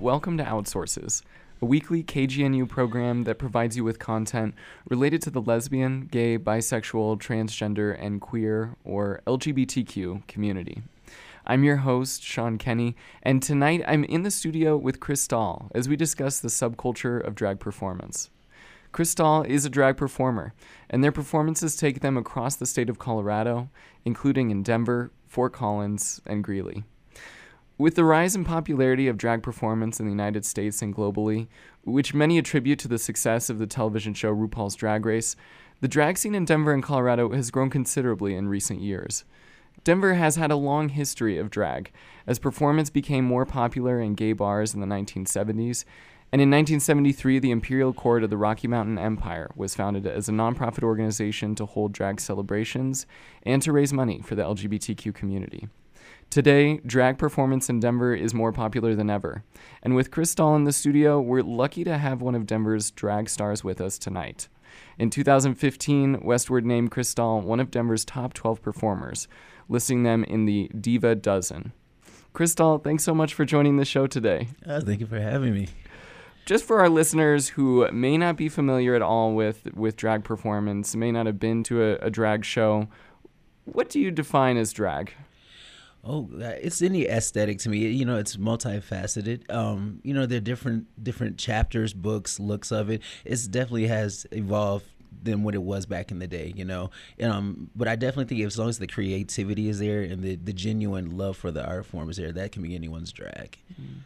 welcome to Outsources, a weekly KGNU program that provides you with content related to the lesbian, gay, bisexual, transgender, and queer, or LGBTQ community. I'm your host, Sean Kenny, and tonight I'm in the studio with Chris Stahl as we discuss the subculture of drag performance. Chris Stahl is a drag performer, and their performances take them across the state of Colorado, including in Denver, Fort Collins, and Greeley. With the rise in popularity of drag performance in the United States and globally, which many attribute to the success of the television show RuPaul's Drag Race, the drag scene in Denver and Colorado has grown considerably in recent years. Denver has had a long history of drag, as performance became more popular in gay bars in the 1970s, and in 1973, the Imperial Court of the Rocky Mountain Empire was founded as a nonprofit organization to hold drag celebrations and to raise money for the LGBTQ community. Today, drag performance in Denver is more popular than ever, and with Chris Stahl in the studio, we're lucky to have one of Denver's drag stars with us tonight. In 2015, Westword named Chris Stahl one of Denver's top 12 performers, listing them in the Diva Dozen. Chris Stahl, thanks so much for joining the show today. Thank you for having me. Just for our listeners who may not be familiar at all with drag performance, may not have been to a drag show, what do you define as drag? Oh, it's any aesthetic to me. You know, it's multifaceted. You know, there are different chapters, books, looks of it. It definitely has evolved than what it was back in the day, you know. But I definitely think as long as the creativity is there and the genuine love for the art form is there, that can be anyone's drag. Mm-hmm.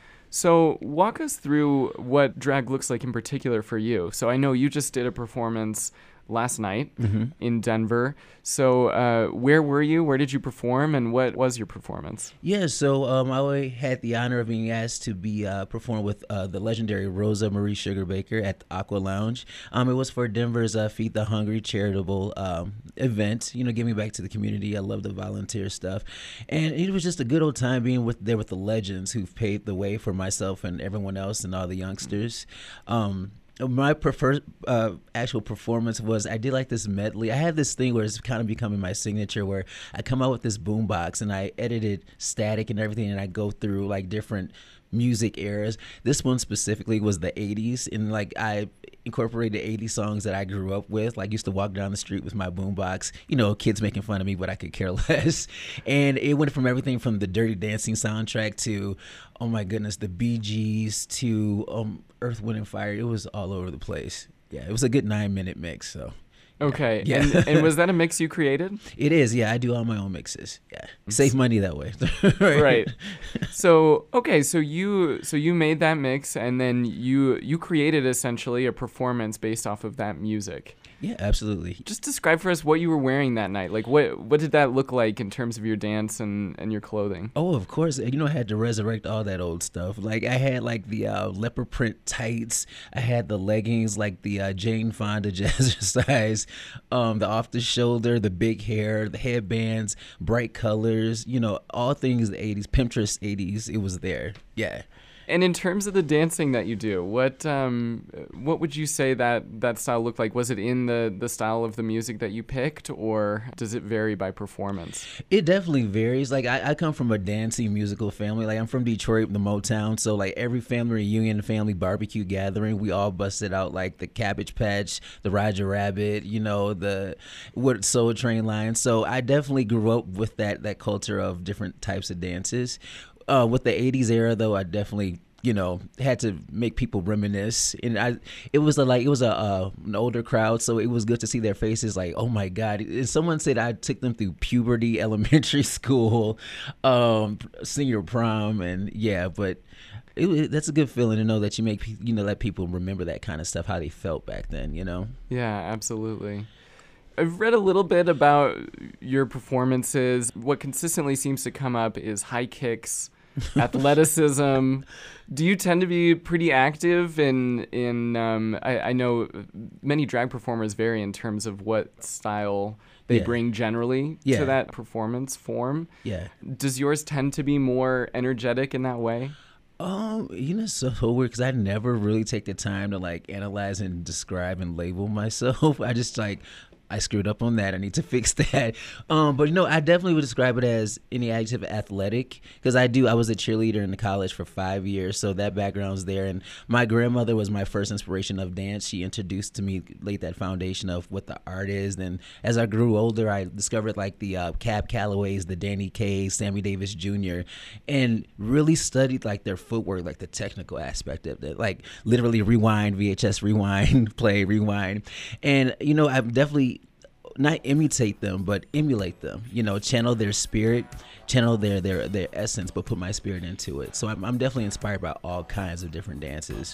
So walk us through what drag looks like in particular for you. So I know you just did a performance last night in Denver. So where were you? Where did you perform? And what was your performance? Yeah, so I had the honor of being asked to be perform with the legendary Rosa Marie Sugarbaker at the Aqua Lounge. It was for Denver's Feed the Hungry charitable event, you know, giving back to the community. I love the volunteer stuff. And it was just a good old time being there with the legends who've paved the way for myself and everyone else and all the youngsters. My preferred actual performance was I did like this medley. I had this thing where it's kind of becoming my signature where I come out with this boombox and I edited static and everything and I go through like different music eras. This one specifically was the 80s and like I incorporated 80 songs that I grew up with. Like used to walk down the street with my boombox, you know, kids making fun of me, but I could care less. And it went from everything from the Dirty Dancing soundtrack to, oh my goodness, the Bee Gees to Earth, Wind and Fire. It was all over the place. Yeah, it was a good 9-minute mix. So. Okay. Yeah. And was that a mix you created? It is. Yeah, I do all my own mixes. Yeah. Save money that way. Right. So, okay, so you made that mix and then you created essentially a performance based off of that music. Yeah, absolutely. Just describe for us what you were wearing that night. Like what did that look like in terms of your dance and your clothing? Oh, of course. You know, I had to resurrect all that old stuff. Like I had like the leopard print tights. I had the leggings, like the Jane Fonda jazzercise, the off the shoulder, the big hair, the headbands, bright colors, you know, all things the 80s, Pinterest 80s. It was there. Yeah. And in terms of the dancing that you do, what would you say that style looked like? Was it in the style of the music that you picked, or does it vary by performance? It definitely varies. Like I come from a dancing musical family. Like I'm from Detroit, the Motown. So like every family reunion, family barbecue gathering, we all busted out like the Cabbage Patch, the Roger Rabbit, you know, the Soul Train line. So I definitely grew up with that culture of different types of dances. With the 80s era, though, I definitely, you know, had to make people reminisce. And it was an older crowd, so it was good to see their faces like, oh, my God. And someone said I took them through puberty, elementary school, senior prom, and yeah, but that's a good feeling to know that let people remember that kind of stuff, how they felt back then, you know? Yeah, absolutely. I've read a little bit about your performances. What consistently seems to come up is high kicks, athleticism. Do you tend to be pretty active I know many drag performers vary in terms of what style they bring generally to that performance form. Yeah. Does yours tend to be more energetic in that way? You know, so weird because I never really take the time to like analyze and describe and label myself. I just like I screwed up on that. I need to fix that. But I definitely would describe it as any adjective athletic, because I was a cheerleader in college for 5 years, so that background's there. And my grandmother was my first inspiration of dance. She introduced to me, laid that foundation of what the art is. And as I grew older, I discovered like the Cab Callaways, the Danny Kaye's, Sammy Davis Jr., and really studied like their footwork, like the technical aspect of it, like literally rewind, VHS rewind, play, rewind. And I'm definitely not imitate them, but emulate them. Channel their spirit, channel their essence, but put my spirit into it. So I'm definitely inspired by all kinds of different dances.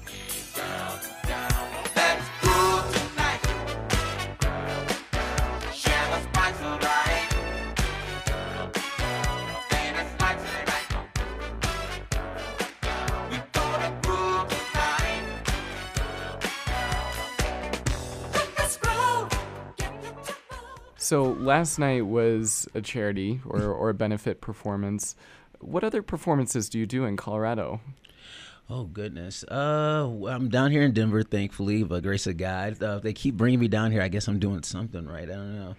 So last night was a charity or a benefit performance. What other performances do you do in Colorado? Oh, goodness. I'm down here in Denver, thankfully, by grace of God. They keep bringing me down here. I guess I'm doing something right. I don't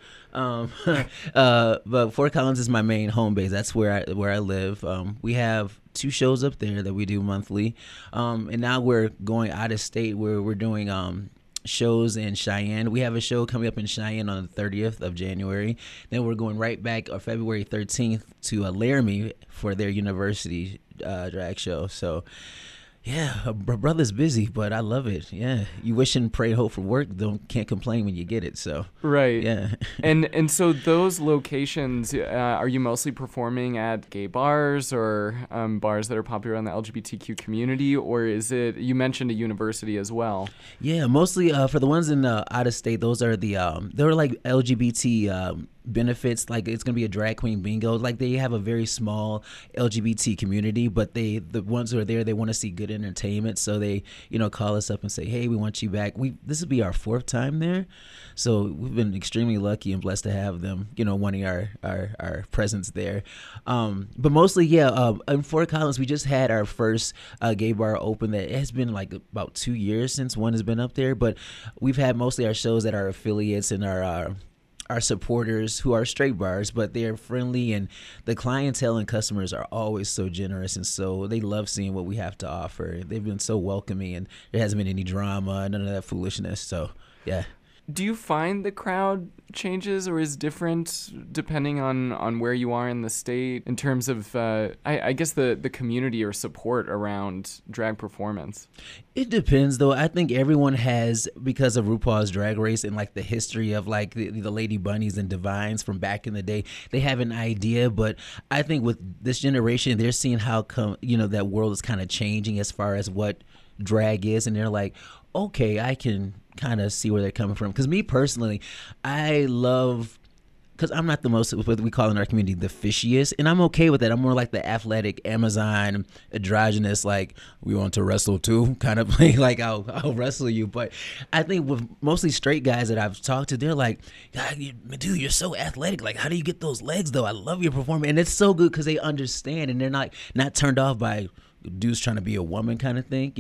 know. But Fort Collins is my main home base. That's where I live. We have 2 shows up there that we do monthly. And now we're going out of state where we're doing shows in Cheyenne. We have a show coming up in Cheyenne on the 30th of January. Then we're going right back on February 13th to Laramie for their university drag show. So yeah, brother's busy, but I love it. Yeah, you wish and pray, hope for work. Can't complain when you get it. So right. Yeah. and so those locations, are you mostly performing at gay bars or bars that are popular in the LGBTQ community, or is it? You mentioned a university as well. Yeah, mostly for the ones in out of state. Those are they're like LGBT. Benefits, like it's gonna be a drag queen bingo. Like they have a very small LGBT community, but the ones who are there, they want to see good entertainment, so they call us up and say, hey, we want you back. This will be our 4th time there, so we've been extremely lucky and blessed to have them wanting our presence there. But mostly in Fort Collins, we just had our first gay bar open. That it has been like about 2 years since one has been up there, but we've had mostly our shows at our affiliates and our supporters who are straight bars, but they're friendly, and the clientele and customers are always so generous, and so they love seeing what we have to offer. They've been so welcoming, and there hasn't been any drama, none of that foolishness. So yeah. Do you find the crowd changes or is different depending on where you are in the state in terms of, I guess, the community or support around drag performance? It depends, though. I think everyone has, because of RuPaul's Drag Race and like the history of like the Lady Bunnies and Divines from back in the day, they have an idea. But I think with this generation, they're seeing how come that world is kind of changing as far as what drag is, and they're like, okay, I can kind of see where they're coming from. Because me personally, I love, because I'm not the most, what we call in our community, the fishiest, and I'm okay with that. I'm more like the athletic Amazon, androgynous, like, we want to wrestle too, kind of thing. Like, I'll wrestle you. But I think with mostly straight guys that I've talked to, they're like, God, dude, you're so athletic. Like, how do you get those legs, though? I love your performance. And it's so good because they understand, and they're not turned off by dudes trying to be a woman kind of thing,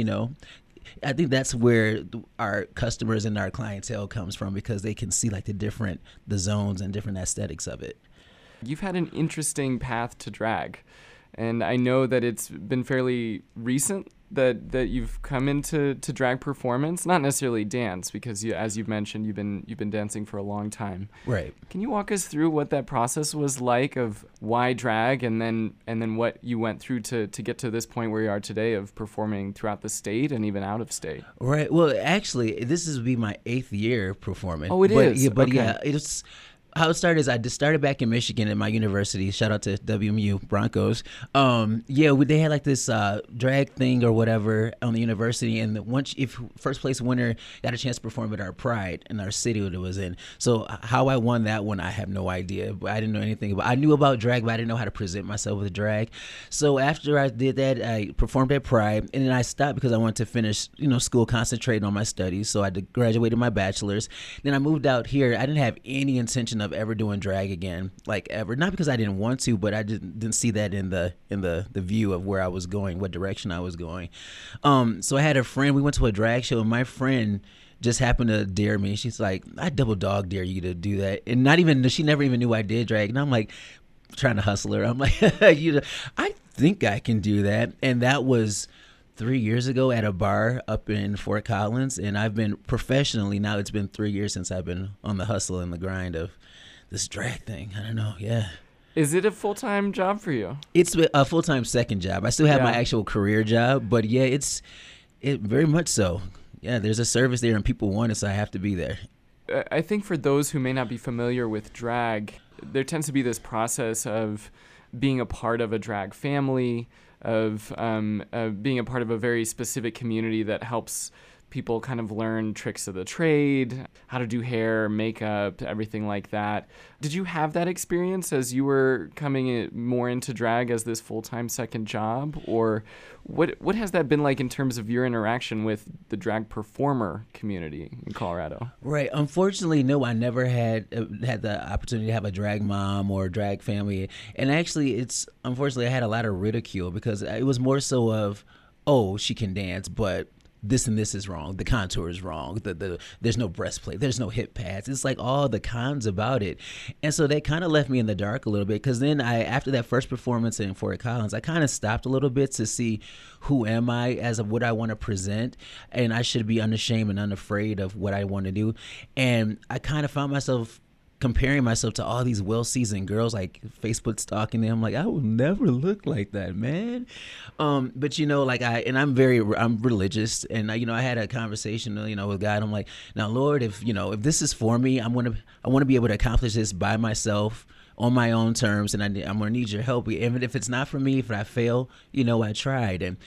I think that's where our customers and our clientele comes from, because they can see like the zones and different aesthetics of it. You've had an interesting path to drag, and I know that it's been fairly recent that you've come into drag performance, not necessarily dance, because as you've mentioned, you've been dancing for a long time. Right. Can you walk us through what that process was like of why drag, and then what you went through to get to this point where you are today of performing throughout the state and even out of state? Right. Well, actually, this will be my 8th year performing. Oh, it is? But okay. Yeah, it's how it started is I just started back in Michigan at my university. Shout out to WMU Broncos. They had like this drag thing or whatever on the university, and if first place winner got a chance to perform at our Pride in our city that it was in. So how I won that one, I have no idea. But I didn't know anything about. I knew about drag, but I didn't know how to present myself with drag. So after I did that, I performed at Pride, and then I stopped because I wanted to finish, school, concentrating on my studies. So I graduated my bachelor's. Then I moved out here. I didn't have any intention of ever doing drag again, like ever. Not because I didn't want to, but I didn't see that in the view of where I was going, what direction I was going. So I had a friend. We went to a drag show, and my friend just happened to dare me. She's like, I double dog dare you to do that. And she never even knew I did drag. And I'm like, trying to hustle her. I'm like, I think I can do that. And that was 3 years ago at a bar up in Fort Collins. And I've been professionally, now it's been 3 years since I've been on the hustle and the grind of this drag thing. I don't know. Yeah. Is it a full-time job for you? It's a full-time second job. I still have my actual career job, but yeah, it very much so. Yeah, there's a service there and people want it, so I have to be there. I think for those who may not be familiar with drag, there tends to be this process of being a part of a drag family, of being a part of a very specific community that helps people kind of learn tricks of the trade, how to do hair, makeup, everything like that. Did you have that experience as you were coming more into drag as this full-time second job? Or what has that been like in terms of your interaction with the drag performer community in Colorado? Right. Unfortunately, no, I never had the opportunity to have a drag mom or a drag family. And actually, unfortunately, I had a lot of ridicule because it was more so of, oh, she can dance, but this and this is wrong. The contour is wrong. There's no breastplate. There's no hip pads. It's like all the cons about it. And so that kind of left me in the dark a little bit, because then after that first performance in Fort Collins, I kind of stopped a little bit to see who am I as of what I want to present. And I should be unashamed and unafraid of what I want to do. And I kind of found myself comparing myself to all these well-seasoned girls, like Facebook stalking them. Like, I will never look like that, man. But I'm religious, and I had a conversation, with God. I'm like, now, Lord, if this is for me, I want to be able to accomplish this by myself, on my own terms, and I'm going to need your help. Even if it's not for me, if I fail, I tried. And,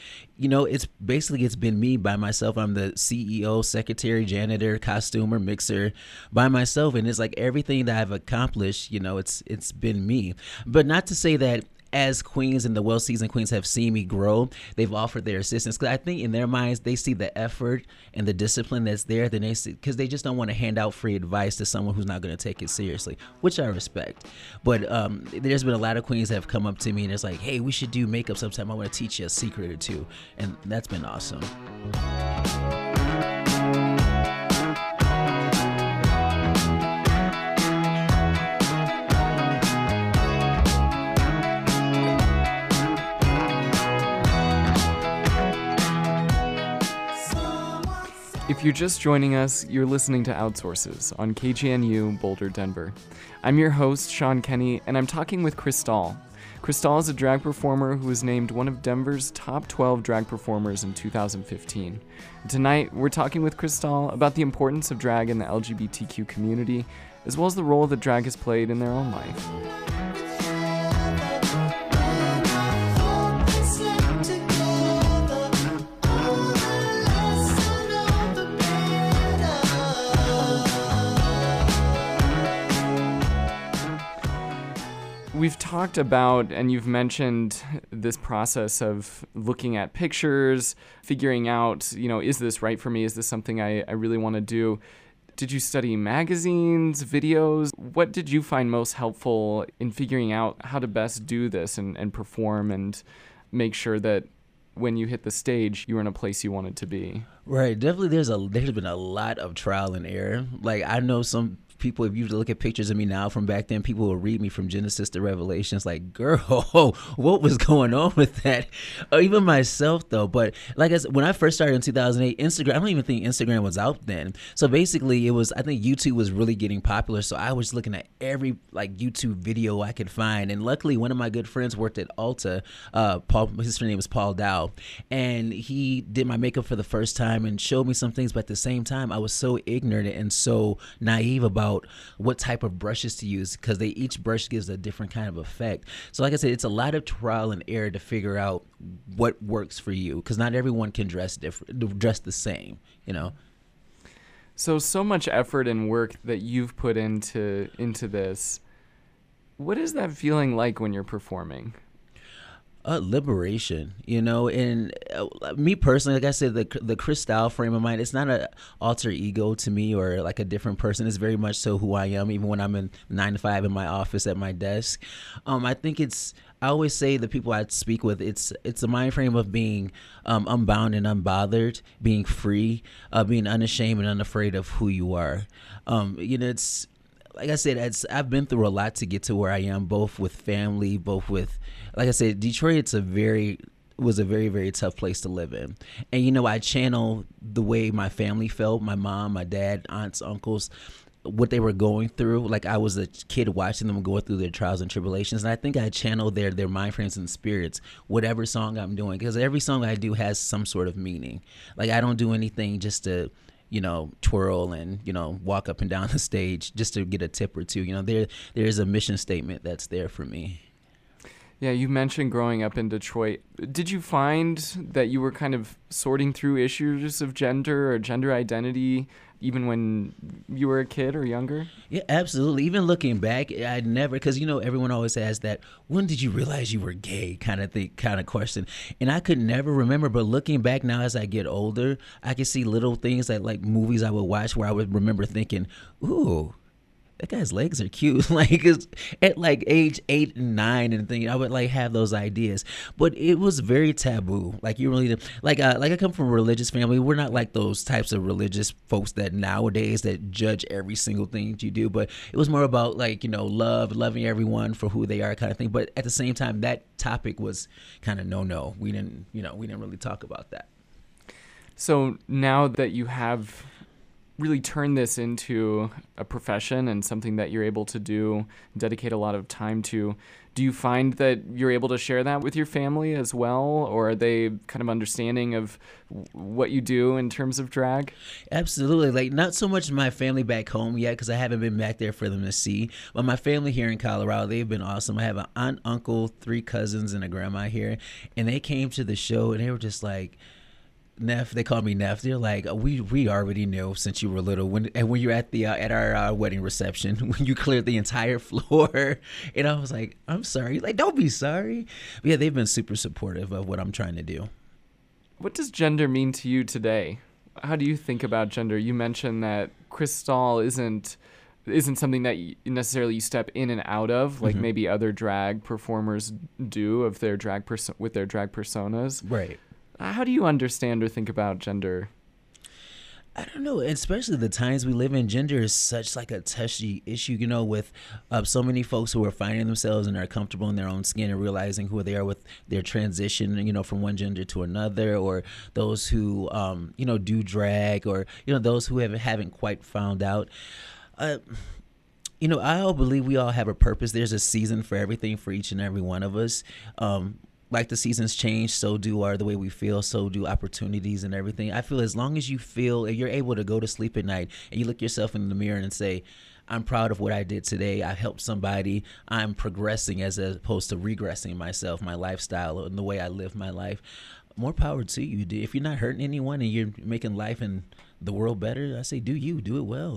it's been me by myself. I'm the CEO, secretary, janitor, costumer, mixer by myself. And it's like everything that I've accomplished, it's been me. But not to say that as queens and the well-seasoned queens have seen me grow, they've offered their assistance. Because I think in their minds, they see the effort and the discipline that's there. Then because they just don't want to hand out free advice to someone who's not going to take it seriously, which I respect. But there's been a lot of queens that have come up to me and it's like, hey, we should do makeup sometime. I want to teach you a secret or two. And that's been awesome. If you're just joining us, you're listening to Outsources on KGNU Boulder, Denver. I'm your host, Sean Kenny, and I'm talking with Crystal. Crystal is a drag performer who was named one of Denver's top 12 drag performers in 2015. And tonight, we're talking with Crystal about the importance of drag in the LGBTQ community, as well as the role that drag has played in their own life. We've talked about, and you've mentioned this process of looking at pictures, figuring out, is this right for me? Is this something I really want to do? Did you study magazines, videos? What did you find most helpful in figuring out how to best do this and perform and make sure that when you hit the stage, you were in a place you wanted to be? Right. Definitely there's been a lot of trial and error. Like, I know some people, if you look at pictures of me now from back then, people will read me from Genesis to Revelations like, girl, what was going on with that? Or even myself, though. But like I said, when I first started in 2008, Instagram, I don't even think Instagram was out then. So basically I think YouTube was really getting popular. So I was looking at every YouTube video I could find. And luckily, one of my good friends worked at Ulta. His name was Paul Dow. And he did my makeup for the first time and showed me some things. But at the same time, I was so ignorant and so naive about what type of brushes to use, because each brush gives a different kind of effect. So like I said, it's a lot of trial and error to figure out what works for you, because not everyone can dress the same, So much effort and work that you've put into this. What is that feeling like when you're performing? Liberation, and me personally, like I said, the Cristal frame of mind, it's not a alter ego to me or like a different person. It's very much so who I am, even when I'm in 9 to 5 in my office at my desk. I think I always say the people I speak with, it's a mind frame of being unbound and unbothered, being free, being unashamed and unafraid of who you are. It's like I said, I've been through a lot to get to where I am, both with family, both with, like I said, Detroit. Was a very, very tough place to live in, and I channel the way my family felt, my mom, my dad, aunts, uncles, what they were going through. Like I was a kid watching them go through their trials and tribulations, and I think I channel their mind frames and spirits, whatever song I'm doing, because every song I do has some sort of meaning. Like I don't do anything just to twirl and, walk up and down the stage just to get a tip or two. There's a mission statement that's there for me. Yeah, you mentioned growing up in Detroit. Did you find that you were kind of sorting through issues of gender or gender identity even when you were a kid or younger? Yeah, absolutely. Even looking back, I never, because everyone always has that "when did you realize you were gay" kind of question, and I could never remember. But looking back now, as I get older, I can see little things like movies I would watch where I would remember thinking, "Ooh, that guy's legs are cute." Like at like age 8 and 9 and thing, I would like have those ideas, but it was very taboo. Like you really like I come from a religious family. We're not like those types of religious folks that nowadays that judge every single thing you do. But it was more about like loving everyone for who they are, kind of thing. But at the same time, that topic was kind of no. We didn't really talk about that. So now that you have really turn this into a profession and something that you're able to do, dedicate a lot of time to, do you find that you're able to share that with your family as well, or are they kind of understanding of what you do in terms of drag? Absolutely. Like not so much my family back home yet, because I haven't been back there for them to see, but my family here in Colorado, they've been awesome. I have an aunt, uncle, 3 cousins, and a grandma here, and they came to the show and they were just like, Neff, they call me Neff. They're like, we already knew since you were little. When you're at the at our wedding reception, when you cleared the entire floor, and I was like, I'm sorry. Like, don't be sorry. But yeah, they've been super supportive of what I'm trying to do. What does gender mean to you today? How do you think about gender? You mentioned that Cristal isn't something that you necessarily step in and out of, like maybe other drag performers do of their with their drag personas. Right. How do you understand or think about gender? I don't know, especially the times we live in. Gender is such like a touchy issue, with so many folks who are finding themselves and are comfortable in their own skin and realizing who they are with their transition, from one gender to another, or those who, do drag, or, those who haven't quite found out. I all believe we all have a purpose. There's a season for everything for each and every one of us. Like the seasons change, so do the way we feel, so do opportunities and everything. I feel as long as you feel you're able to go to sleep at night and you look yourself in the mirror and say, I'm proud of what I did today. I helped somebody. I'm progressing as opposed to regressing myself, my lifestyle, and the way I live my life. More power to you. If you're not hurting anyone and you're making life and the world better, I say do it well.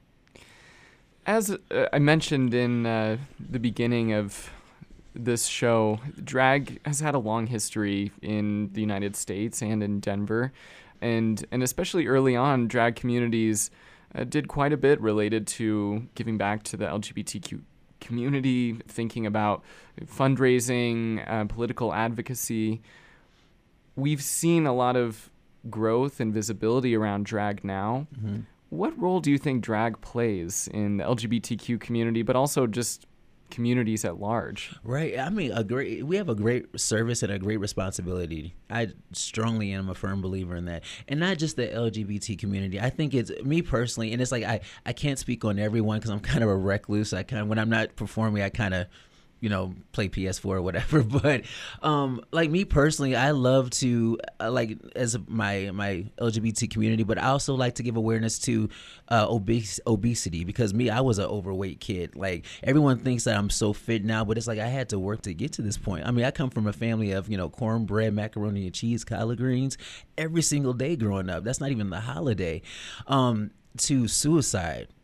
As I mentioned in the beginning of this show, drag has had a long history in the United States and in Denver, and especially early on, drag communities did quite a bit related to giving back to the LGBTQ community, thinking about fundraising, political advocacy. We've seen a lot of growth and visibility around drag now. Mm-hmm. What role do you think drag plays in the LGBTQ community, but also just communities at large? Right. I mean, we have a great service and a great responsibility. I strongly am a firm believer in that. And not just the LGBT community. I think it's me personally, and it's like I can't speak on everyone because I'm kind of a recluse. When I'm not performing, I kind of play PS4 or whatever. But like me personally, I love to like as my LGBT community, but I also like to give awareness to obesity, because I was an overweight kid. Like everyone thinks that I'm so fit now, but it's like I had to work to get to this point. I mean, I come from a family of cornbread, macaroni and cheese, collard greens every single day growing up. That's not even the holiday. To suicide.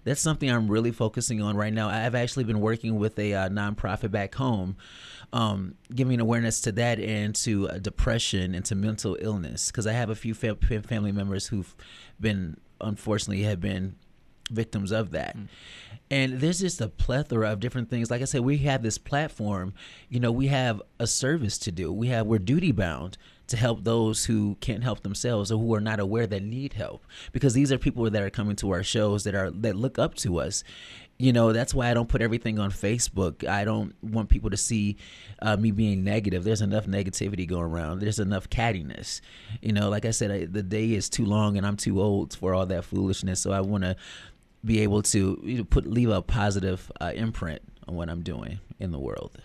that's something I'm really focusing on right now. I've actually been working with a nonprofit back home, giving awareness to that and to depression and to mental illness, because I have a few family members who've been, unfortunately, have been victims of that. And there's just a plethora of different things. Like I said, we have this platform, we have a service to do. We're duty bound to help those who can't help themselves or who are not aware that need help, because these are people that are coming to our shows that look up to us. That's why I don't put everything on Facebook. I don't want people to see me being negative. There's enough negativity going around. There's enough cattiness. Like I said, the day is too long and I'm too old for all that foolishness. So I want to be able to leave a positive imprint on what I'm doing in the world.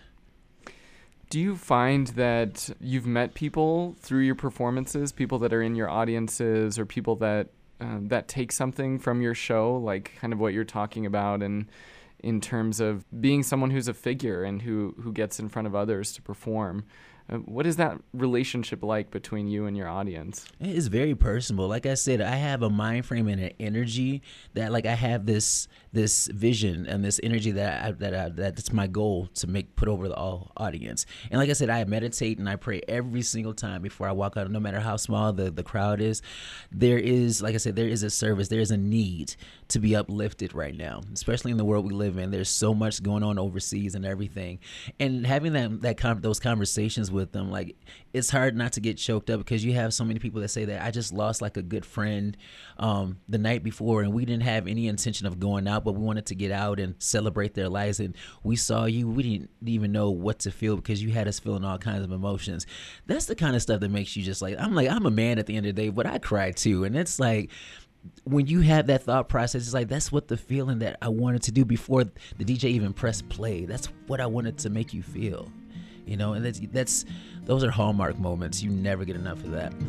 Do you find that you've met people through your performances, people that are in your audiences, or people that take something from your show, like kind of what you're talking about, and in terms of being someone who's a figure and who gets in front of others to perform? What is that relationship like between you and your audience? It's very personal. Like I said, I have a mind frame and an energy that, like, I have this vision and this energy that's my goal to put over the audience. And like I said, I meditate and I pray every single time before I walk out, no matter how small the crowd is. There is, like I said, there is a service, there is a need to be uplifted right now, especially in the world we live in. There's so much going on overseas and everything. And having those conversations with them, like, it's hard not to get choked up, because you have so many people that say that I just lost like a good friend the night before, and we didn't have any intention of going out, but we wanted to get out and celebrate their lives, and we saw you, we didn't even know what to feel because you had us feeling all kinds of emotions. That's the kind of stuff that makes you just I'm a man at the end of the day, but I cry too. And it's like, when you have that thought process, it's like, that's what the feeling that I wanted to do before the DJ even pressed play. That's what I wanted to make you feel. And those are hallmark moments. You never get enough of that.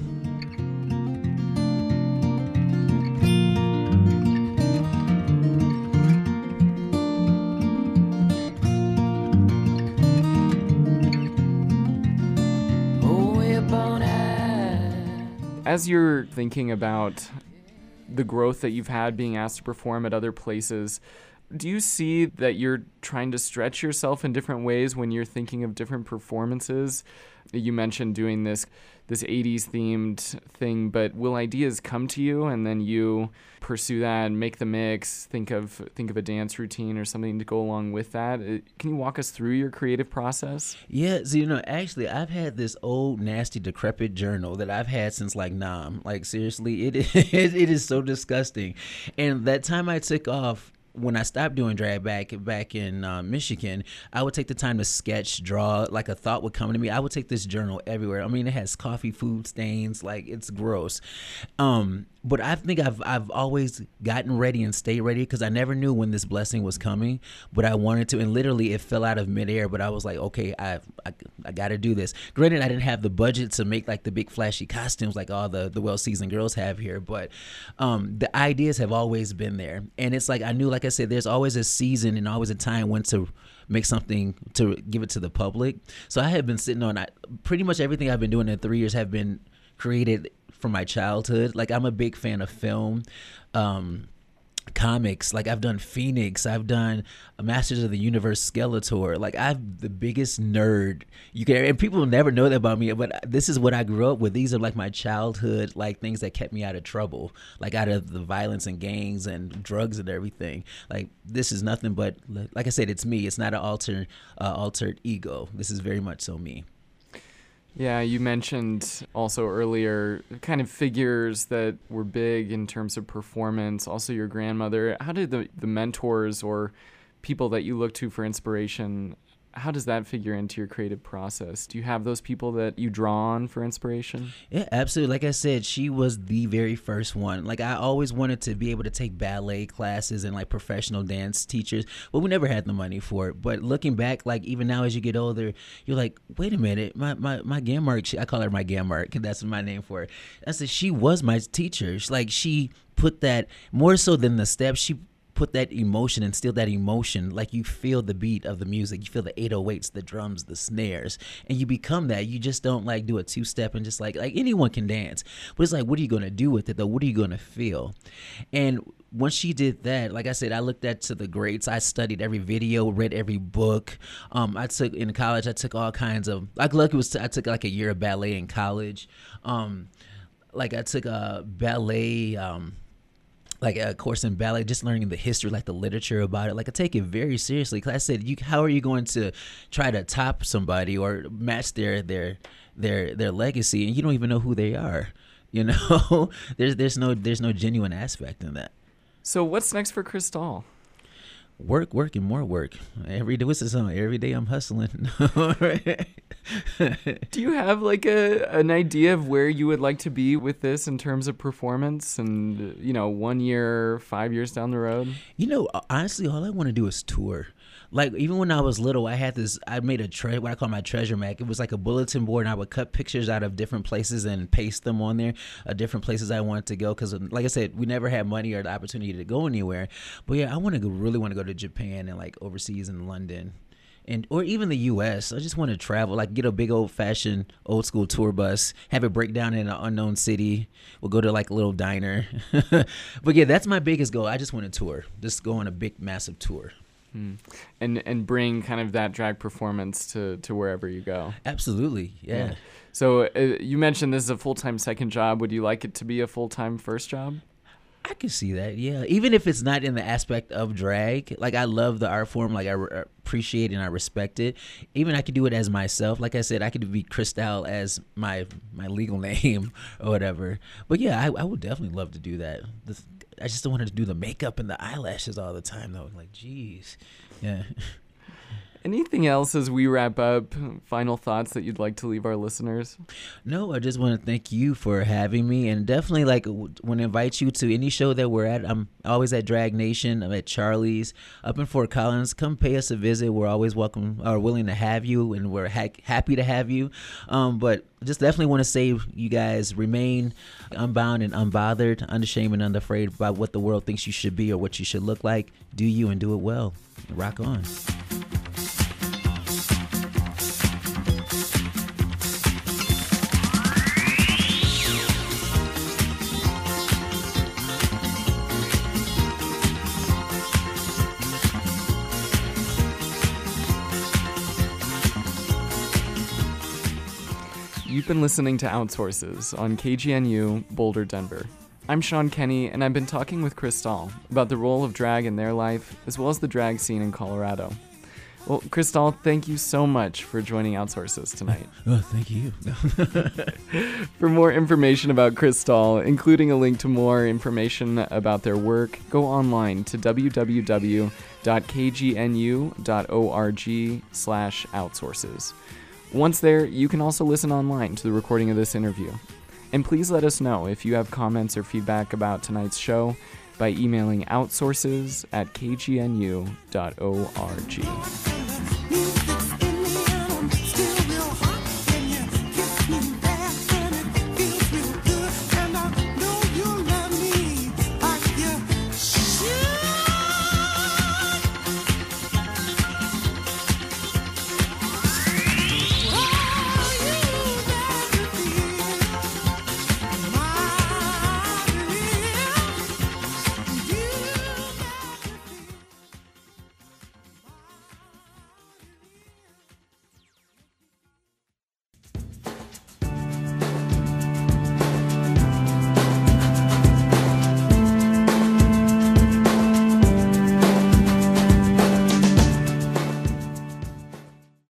As you're thinking about the growth that you've had being asked to perform at other places, do you see that you're trying to stretch yourself in different ways when you're thinking of different performances? You mentioned doing this 80s themed thing, but will ideas come to you and then you pursue that and make the mix, think of a dance routine or something to go along with that? Can you walk us through your creative process? Yeah, so, actually, I've had this old, nasty, decrepit journal that I've had since Nam. Like, seriously, it is so disgusting. And that time I took off, when I stopped doing drag back in Michigan, I would take the time to sketch, draw, like a thought would come to me. I would take this journal everywhere. I mean, it has coffee, food stains, like, it's gross. But I think I've always gotten ready and stayed ready, because I never knew when this blessing was coming, but I wanted to, and literally it fell out of midair, but I was like, okay, I got to do this. Granted, I didn't have the budget to make like the big flashy costumes like all the well-seasoned girls have here, but the ideas have always been there. And it's like, I knew, like I said, there's always a season and always a time when to make something, to give it to the public. So I have been sitting on pretty much everything I've been doing in 3 years have been created from my childhood. Like, I'm a big fan of film, comics. Like, I've done Phoenix, I've done a Masters of the Universe Skeletor. Like, I'm the biggest nerd you can, and people never know that about me, but this is what I grew up with. These are like my childhood, like, things that kept me out of trouble, like out of the violence and gangs and drugs and everything. Like, this is nothing but, like I said, it's me. It's not an altered ego. This is very much so me. Yeah, you mentioned also earlier kind of figures that were big in terms of performance, also your grandmother. How did the mentors or people that you look to for inspiration, how does that figure into your creative process? Do you have those people that you draw on for inspiration? Yeah, absolutely. Like I said, she was the very first one. Like, I always wanted to be able to take ballet classes and like professional dance teachers, but we never had the money for it. But looking back, like, even now as you get older, you're like, wait a minute, my Gammark, I call her my Gammark, that's my name for her. I said, she was my teacher. Like, she put that, more so than the steps, she put that emotion, instill that emotion, like you feel the beat of the music, you feel the 808s, the drums, the snares, and you become that. You just don't like do a two-step and just like anyone can dance, but it's like, what are you going to do with it though? What are you going to feel? And once she did that, like I said, I looked at to the greats. I studied every video, read every book. I took in college. I took all kinds of. Like, lucky was I took like a year of ballet in college. Like I took a ballet. Like a course in ballet, just learning the history, like the literature about it. Like I take it very seriously. Cause I said, how are you going to try to top somebody or match their legacy, and you don't even know who they are? You know, there's no genuine aspect in that. So what's next for Chris Dahl? Work, and more work. Every day, what's the song? Every day I'm hustling. Do you have like an idea of where you would like to be with this in terms of performance and, 1 year, 5 years down the road? Honestly, all I want to do is tour. Like, even when I was little, I made what I call my treasure map. It was like a bulletin board, and I would cut pictures out of different places and paste them on there, different places I wanted to go. Because, like I said, we never had money or the opportunity to go anywhere. But yeah, really want to go to Japan and like overseas in London. Or even the U.S. I just want to travel, like get a big old-fashioned, old-school tour bus, have it break down in an unknown city. We'll go to like a little diner. But yeah, that's my biggest goal. I just want to tour, just go on a big, massive tour. And bring kind of that drag performance to wherever you go. Absolutely, yeah. So you mentioned this is a full-time second job. Would you like it to be a full-time first job? I can see that, yeah. Even if it's not in the aspect of drag, like I love the art form, like I appreciate and I respect it. Even I could do it as myself. Like I said, I could be Chris Dahl as my legal name or whatever. But yeah, I would definitely love to do that. I just don't want to do the makeup and the eyelashes all the time, though. Like, geez, yeah. Anything else as we wrap up? Final thoughts that you'd like to leave our listeners? No, I just want to thank you for having me, and definitely want to invite you to any show that we're at. I'm always at Drag Nation. I'm at Charlie's up in Fort Collins. Come pay us a visit. We're always welcome or willing to have you, and we're happy to have you. But just definitely want to say you guys remain unbound and unbothered, unashamed and unafraid by what the world thinks you should be or what you should look like. Do you and do it well. Rock on. You've been listening to Outsources on KGNU, Boulder, Denver. I'm Sean Kenny, and I've been talking with Chris Dahl about the role of drag in their life, as well as the drag scene in Colorado. Well, Chris Dahl, thank you so much for joining Outsources tonight. Oh, thank you. For more information about Chris Dahl, including a link to more information about their work, go online to www.kgnu.org/outsources. Once there, you can also listen online to the recording of this interview. And please let us know if you have comments or feedback about tonight's show by emailing outsources@kgnu.org.